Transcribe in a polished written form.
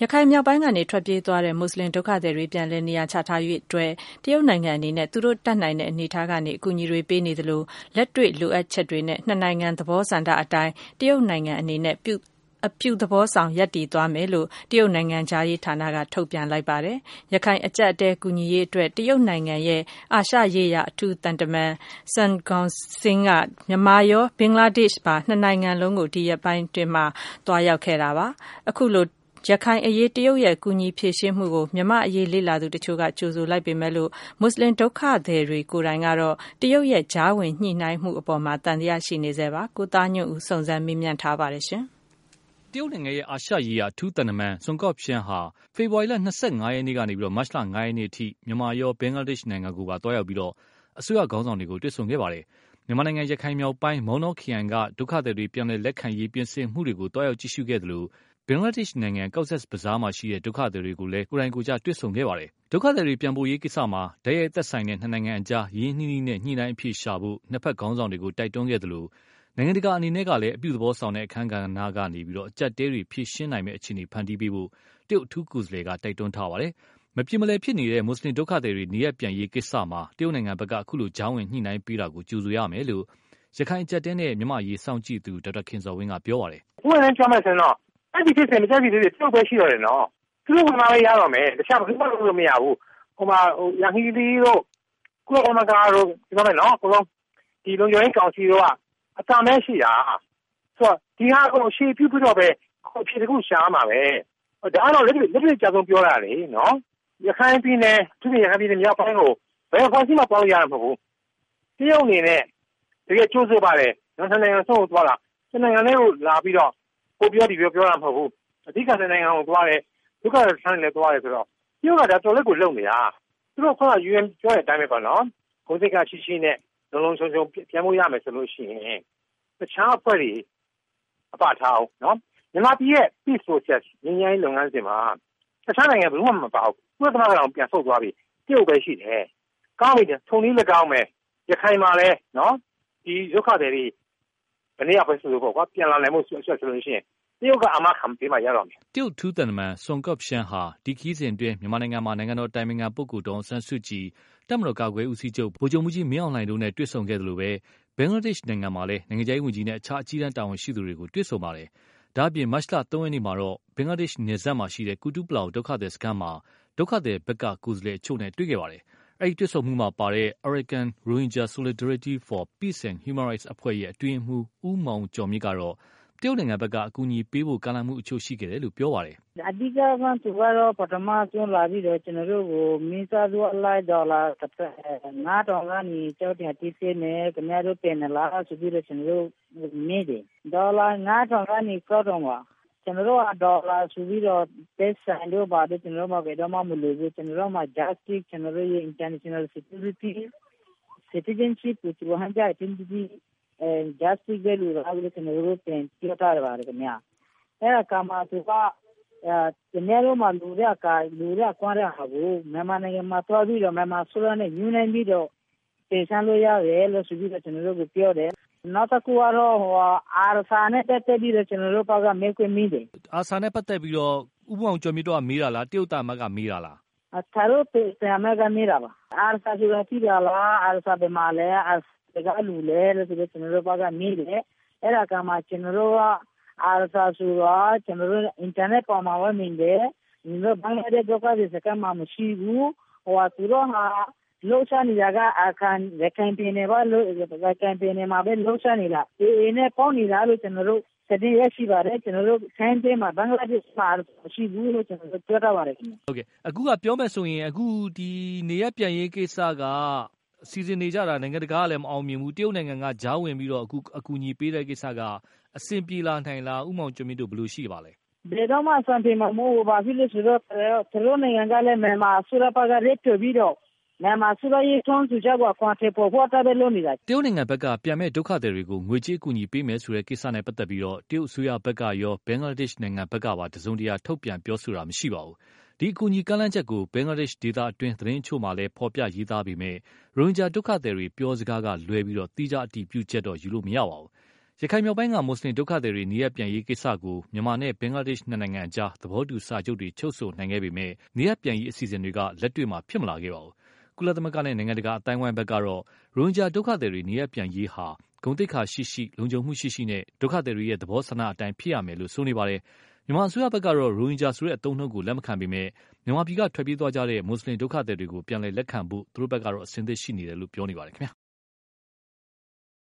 ရခိုင်မြောက်ပိုင်းကနေထွက်ပြေးသွားတဲ့မွတ်စလင်ဒုက္ခသည်တွေပြန်လည်နေရာချထားရေးအတွက်တရုတ်နိုင်ငံအနေနဲ့သူတို့တတ်နိုင်တဲ့အနေအထားကနေအကူအညီတွေပေးနေသလိုလက်တွေ့လိုအပ်ချက်တွေနဲ့နှစ်နိုင်ငံသဘောဆန္ဒအတိုင်းတရုတ်နိုင်ငံအနေနဲ့အပြုသဘောဆောင်ရပ်တည်သွားမယ်လို့တရုတ်နိုင်ငံခြားရေးဌာနကထုတ်ပြန်လိုက်ပါတယ်။ရခိုင်အကျပ်အတည်းကူညီရေးအတွက်တရုတ်နိုင်ငံရဲ့အာရှရေးရာအထူးသံတမန် Sun Guoxiang ကမြန်မာရောဘင်္ဂလားဒေ့ရှ်ပါနှစ်နိုင်ငံလုံးကိုဒီရက်ပိုင်းတွင်မှသွားရောက်ခဲ့တာပါ။အခုလိုရခိုင်အရေးတရုတ်ရဲ့ကူညီဖြေရှင်းမှုကိုမြန်မာအရေးလေ့လာသူတချို့ကကြိုဆိုလိုက်ပေမဲ့လို့မွတ်စလင်ဒုက္ခသည်တွေကိုယ်တိုင်ကတော့တရုတ်ရဲ့ကြားဝင်ညှိနှိုင်းမှုအပေါ်မှာသံသယရှိနေစေပါကိုသားညွန့်ဦးစုံစမ်းမေးမြန်းထားပါတယ်ရှင်တရုတ်နိုင်ငံရဲ့အာရှရေးရာအထူးသံတမန်ဆွန်ကော့ဖျန်ဟာဖေဖော်ဝါရီလ25ရက်နေ့ကနေပြီးတော့မတ်လ9ရက်နေ့အထိမြန်မာရောဘင်္ဂလားဒေ့ရှ်နိုင်ငံကိုပါတွားရောက်ပြီးတော့အစိုးရခေါင်းဆောင်တွေကိုတွေ့ဆုံခဲ့ပါတယ်မြန်မာနိုင်ငံရခိုင်မြောက်ပိုင်းမောင်နှောခရိုင်ကဒုက္ခသည်တွေပြန်လည်လက်ခံရေးပြင်ဆင်မှုတွေကိုတွားရောက်ကြည့်ရှုခဲ့တယ်လို့ဘင်္ဂလားဒေ့ရှ်နိုင်ငံကော့ဆက်ဘဇားမှာရှိတဲ့ဒုက္ခသည်တွေကိုလည်းကိုယ်တိုင်ကိုယ်ကျတွေ့ဆုံခဲ့ပါတယ်ဒုက္ခသည်တွေပြန်ပို့ရေးကိစ္စမှာဓာတ်ရိုက်သက်ဆိုင်တဲ့နှစ်နိုင်ငံအကြားရင်းနှီးနှီးနဲ့ညှိနှိုင်းအဖြေရှာဖို့နှစ်ဖက်ခေါင်းဆောင်တွေကိုတိုက်တွန်းခဲ့တယ်လို့နိုင်ငံတကာအနေနဲ့ကလည်းအပြုသဘောဆောင်တဲ့အခမ်းကဏ္ဍကနေပြီးတော့အကြက်တဲတွေဖြည့်ရှင်းနိုင်မယ့်အခြေအနေဖန်တီးပေးဖို့တရုတ်အထူးကိုယ်စားလှယ်ကတိုက်တွန်းထားပါတယ်မပြေမလည်ဖြစ်နေတဲ့မွတ်စလင်ဒုက္ခသည်တွေနေရပ်ပြန်ရေးကိစ္စမှာတရုတ်နိုင်ငံဘက်ကအခုလိုကြားဝင်ညှိနှိုင်းပေးတာကိုကြိုဆိုရမယ်လို့ရခိုင်အကြက်တဲနဲ့မြန်မာရေးစောင့်ကြည့်သူဒေါက်တာခင်ဇော်ဝင်းကပြောပါတယ်ဥပဒေပြောမယ်ဆိုတော့အဲ့ဒီဖြစ်စဉ်မကြိုက်ဖြစ်ဖြစ်ပြုတ်ပဲရှိတော့တယ်နော်သူတို့ကမှပဲရတော့မယ်တခြားဘာမှလုပ်လို့မရဘူးဟိုမှာရဟီလီတို့ကုလသမဂ္ဂတို့ပြောမယ်နော်ကိုလုံးဒီလုံခြုံရေးကောင်စီတို့ကအတမ်းပဲရှိတာဆိုတော့ဒီဟာကိုရှေ့ပြုပြီးတော့ပဲအဖြစ်တခုရှားမှာပဲဒါကတော့လက်တွေ့ကြာဆုံးပြောတာလေနော်ရခိုင်ပြည်နယ်သူရခိုင်ပြည်နယ်မြောက်ပိုင်းကိုဘယ်ฝั่งမှပေါင်းရမှာမဟုတ်ဘူးတရုတ်အနေနဲ့တကယ်ကျိုးဆိုပါတယ်နိုင်ငံနိုင်ငံဆုံးသွားတာနိုင်ငံလေးကိုလာပြီးတော့ကိုပြောဒီပြောတာမဟုတ်ဘူးအဓိကနိုင်ငံကိုသွားတယ်ဒုက္ခဆန်းလည်းသွားတယ်ဆိုတော့တရုတ်ကဒါတော်လက်ကိုလုံနေတာသူတို့က UN ပြောတဲ့အတိုင်းပဲပေါ့နော်ကိုယ်စိတ်ကရှိနဲ့လုံလုံချုံချုံပြန်ဖို့ရမယ်ဆိုလို့ရှိရင်တခြားအဖွဲ့တွေအပထားအောင်နော်မြန်မာပြည်ရဲ့ peace process ငြိမ်းချမ်းရေးလုပ်ငန်းစဉ်မှာတခြားနိုင်ငံဘယ်သူမှမပါဘူးကုလသမဂ္ဂကပြန်ဆုတ်သွားပြီတရုတ်ပဲရှိတယ်ကောင်းပြီထုံနည်းလည်းကောင်းမယ်ရခိုင်မှာလည်းနော်ဒီဒုက္ခတွေဘယ်နည်းပဲဆိုလို့ပေါ့ကွာပြန်လာနိုင်မှုဆိုလို့ရှိရင်တရုတ်ကအမခံပေးမှရတော့မယ်တရုတ်ထူးသံတမန်ဆွန်ကော့ဖျန်ဟာဒီခီးစဉ်အတွင်းမြန်မာနိုင်ငံမှာနိုင်ငံတော်တိုင်ပင်ခံပုဂ္ဂိုလ်ဒေါ်အောင်ဆန်းစုကြည်တပ်မတော်ကာကွယ်ဦးစီးချုပ်ဗိုလ်ချုပ်မှုကြီးမင်းအောင်လှိုင်တို့နဲ့တွေ့ဆုံခဲ့တယ်လို့ပဲဘင်္ဂလားဒေ့ရှ်နိုင်ငံမှာလည်းနိုင်ငံခြားရေးဝန်ကြီးနဲ့အခြားအကြီးတန်းတာဝန်ရှိသူတွေကိုတွေ့ဆုံပါတယ်ဒါအပြင်မတ်လ3ရက်နေ့မှာတော့ဘင်္ဂလားဒေ့ရှ်နယ်စပ်မှာရှိတဲ့ကူတူးပလောင်ဒုက္ခသည်စခန်းမှာဒုက္ခသည်ဘက်ကကိုယ်စားလှယ်အချို့နဲ့တွေ့ခဲ့ပါတယ်အဲဒီတွေ့ဆုံမှုမှာပါတဲ့ Arakan Rohingya Solidarity for Peace and Human Rights အဖွဲ့ရဲ့အတွင်းမှုဦးမောင်ကျော်မြင့်ကတော့တရုတ်နိုင်ငံဘက်ကအကူအညီပေးဖို့ကမ်းလှမ်းမှုအချို့ရှိခဲ့တယ်လို့ပြောပါတယ်။အဓိကကသူကတော့ပထမဆုံးလာပြီးတော့ကျွန်တော်တို့ကိုမိသားစုအလိုက်ဒေါ်လာ9000ကနေကျောက်တင်တစ်စင်းနဲ့ခင်ဗျားတို့ပြန်လာဆိုပြီးတော့ကျွန်တော်တို့မေးတယ်။ဒေါ်လာ9000ကနေ9000ပါကျွန်တော်တို့ကဒေါ်လာဆိုပြီးတော့တက်ဆိုင်တို့ပါတယ်ကျွန်တော်တို့မှဘယ်တော့မှမလို့ဘူးကျွန်တော်တို့မှ justice ကျွန်တော်တို့ရဲ့ international security citizenship ကိုသူဟန်ကြအတင်းကြီးjustice ပဲလို့အားလုံးကျွန်တော်တို့ပြန်ပြောထားတယ်ပါတယ်ခင်ဗျာအဲ့ဒါကမှသူကကျွန်တော်တို့မှလူရကွာရဟာကိုမြန်မာနိုင်ငံမှာသွားပြီးတော့မြန်မာဆိုရနဲ့ယူနိုင်ပြီးတော့တင်ဆက်လို့ရတယ်လို့ဆိုပြီးတော့ကျွန်တော်တို့ကပြောတယ်နောက်တစ်ခုကတော့အာဆာနဲ့တက်ပြီးတော့ကျွန်တော်တို့ကမေးခွန်းမိတယ်အာဆာနဲ့ပတ်သက်ပြီးတော့ဥပမောင်ကျော်မြင့်တို့ကမေးတာလားတရုတ်သားမကမေးတာလားသာတို့ပြန်မကမေးတာပါအာဆာဆိုတာကြည့်ရလားအာဆာဘယ်မှာလဲအာဆာကလူလဲလို့ဆိုတော့ကျွန်တော်တို့ကမေးတယ်အဲ့ဒါကမှကျွန်တော်တို့ကအာဆာဆိုတာကျွန်တော်တို့အင်တာနက်ပေါ်မှာဝယ်မြင်တယ်ဒီလိုဘင်္ဂလားဒေ့ရှ်ကစကမှမရှိဘူးသူတို့ဟာလောက်ချနေတာကအခန်းရခိုင်ပြည်နယ်ပါလို့ရခိုင်ပြည်နယ်မှာပဲလောက်ချနေတာအေးနဲ့ပေါင်းနေတာလို့ကျွန်တော်တို့စတဲ့ရရှိပါတယ်ကျွန်တော်တို့ဆိုင်းတဲမှာဘင်္ဂလားဒေ့ရှ်မှာမရှိဘူးလို့ကျွန်တော်တို့ပြောထားပါတယ်ခင်ဗျဟုတ်ကဲ့အခုကပြောမယ်ဆိုရင်အခုဒီနေရပြန်ရေးကိစ္စကစီစဉ်နေကြတာနိုင်ငံတကာကလည်းမအောင်မြင်ဘူးတရုတ်နိုင်ငံကကြားဝင်ပြီးတော့အခုအကူအညီပေးတဲ့ကိစ္စကအဆင်ပြေလာနိုင်လားဥမောင်ကျွမ်းမြင့်တို့ဘယ်လိုရှိပါလဲဘယ်တော့မှစံပြေမှာမဟုတ်ပါဘူးလို့ဆိုတော့သူတို့နိုင်ငံကလည်းမြန်မာအစိုးရဘက်ကရက်ပြပြီးတော့မြန်မာအစိုးရရဲ့ထွန်းစုချက်ကိုခွန်ထေပေါ်ဖို့တာပဲလုပ်နေတာတရုတ်နိုင်ငံဘက်ကပြန်မဲ့ဒုက္ခသည်တွေကိုငွေကြေးအကူအညီပေးမယ်ဆိုတဲ့ကိစ္စနဲ့ပတ်သက်ပြီးတော့တရုတ်အစိုးရဘက်ကရောဘင်္ဂလားဒေ့ရှ်နိုင်ငံဘက်ကပါတစုံတရာထုတ်ပြန်ပြောဆိုတာမရှိပါဘူးဒီအကူအညီကမ်းလှမ်းချက်ကိုဘင်္ဂလားဒေ့ရှ်ဒေသအတွင်းသတင်းအချို့မှာလည်းဖော်ပြရေးသားပေမဲ့ရိုဟင်ဂျာဒုက္ခသည်တွေပြောစကားကလွဲပြီးတော့တိကျအတည်ပြုချက်တော့ယူလို့မရပါဘူးရခိုင်မြောက်ပိုင်းကမွတ်စလင်ဒုက္ခသည်တွေနေရပ်ပြန်ရေးကိစ္စကိုမြန်မာနဲ့ဘင်္ဂလားဒေ့ရှ်နှစ်နိုင်ငံအကြားသဘောတူစာချုပ်တွေချုပ်ဆိုနိုင်ခဲ့ပေမဲ့နေရပ်ပြန်ရေးအစီအစဉ်တွေကလက်တွေ့မှာဖြစ်မလာခဲ့ပါဘူး။ကုလသမဂ္ဂနဲ့နိုင်ငံတကာအတိုင်းအဝိုင်းဘက်ကတော့ရိုဟင်ဂျာဒုက္ခသည်တွေနေရပ်ပြန်ရေးဟာဂုဏ်သိက္ခာရှိလုံခြုံမှုရှိနဲ့ဒုက္ခသည်တွေရဲ့သဘောဆန္ဒအတိုင်းဖြစ်ရမယ်လို့ဆိုနေပါတယ်။မြန်မာအစိုးရဘက်ကတော့ရိုဟင်ဂျာဆိုတဲ့အသုံးအနှုန်းကိုလက်မခံပေမဲ့မြန်မာပြည်ကထွက်ပြေးသွားကြတဲ့မွတ်စလင်ဒုက္ခသည်တွေကိုပြန်လည်လက်ခံဖို့သူတို့ဘက်ကတော့အဆင်သင့်ရှိနေတယ်လို့ပြောနေပါတယ်ခင်ဗျာ